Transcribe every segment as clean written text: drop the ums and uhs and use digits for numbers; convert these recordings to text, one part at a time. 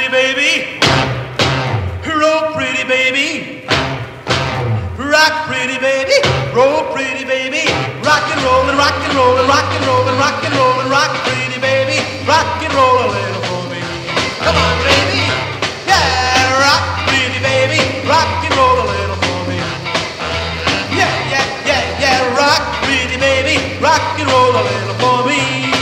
pretty baby. Roll pretty baby. Rock pretty baby. Roll pretty baby. Rock and roll and rock and roll and rock and roll and rock and roll and rock pretty baby. Rock and roll a little for me. Come on, baby. Yeah, rock pretty baby. Rock and roll a little for me. Yeah, yeah, yeah, yeah. Rock pretty baby. Rock and roll a little for me.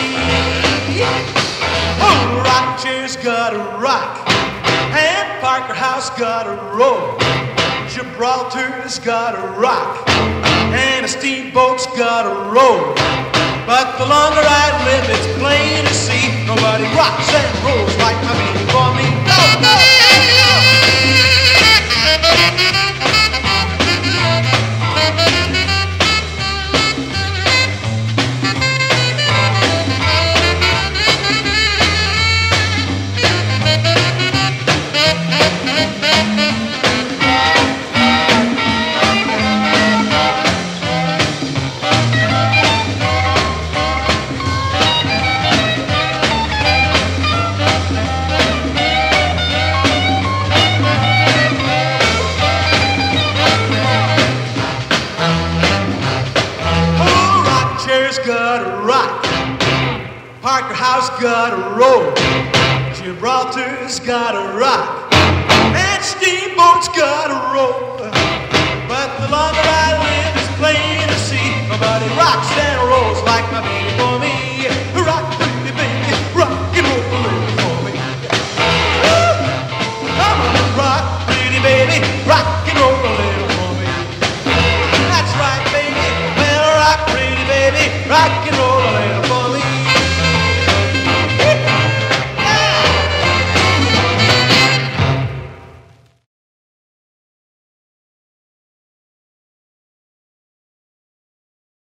Oh, Rochester's gotta rock. And Parker House gotta roll. Gibraltar's gotta rock. And a steamboat's gotta roll. But the longer I live, it's plain to see nobody rocks and rolls like my baby for me. No, no, no. Gotta rock. Parker House gotta roll. Gibraltar's gotta rock. And steamboats gotta roll.